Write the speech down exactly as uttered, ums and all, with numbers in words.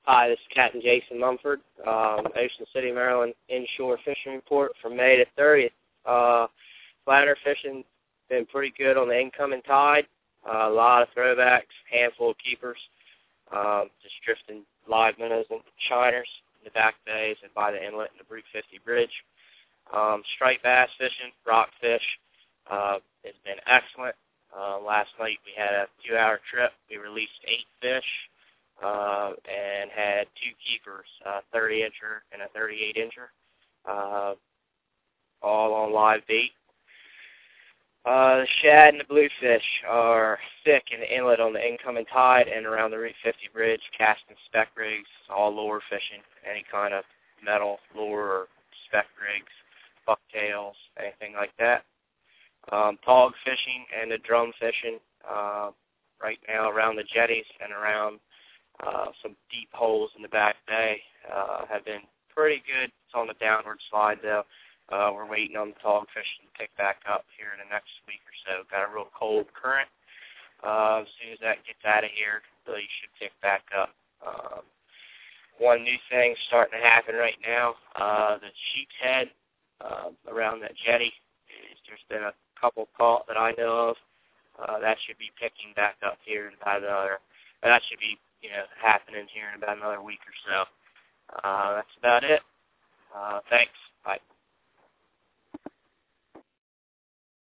Hi, this is Captain Jason Mumford, um, Ocean City, Maryland inshore fishing report from May the thirtieth. Uh, flatter fishing been pretty good on the incoming tide. Uh, a lot of throwbacks, handful of keepers, um, just drifting live minnows and shiners in the back bays and by the inlet and the Route fifty bridge. Um, striped bass fishing, rockfish, uh, has been excellent. Uh, last night we had a two-hour trip. We released eight fish. Uh, and had two keepers, a thirty incher and a thirty-eight incher, uh, all on live bait. Uh, the shad and the bluefish are thick in the inlet on the incoming tide and around the Route fifty bridge, casting spec rigs, all lure fishing, any kind of metal lure or spec rigs, bucktails, anything like that. Um, tog fishing and the drum fishing uh, right now around the jetties and around Uh, some deep holes in the back bay uh, have been pretty good. It's on the downward slide, though. Uh, we're waiting on the tog fishing to pick back up here in the next week or so. Got a real cold current. Uh, as soon as that gets out of here, really should pick back up. Um, one new thing starting to happen right now, uh, the sheep's head uh, around that jetty, is there's been a couple caught that I know of. Uh, that should be picking back up here in about another, that should be you know, happening here in about another week or so. Uh, that's about it. Uh, thanks. Bye.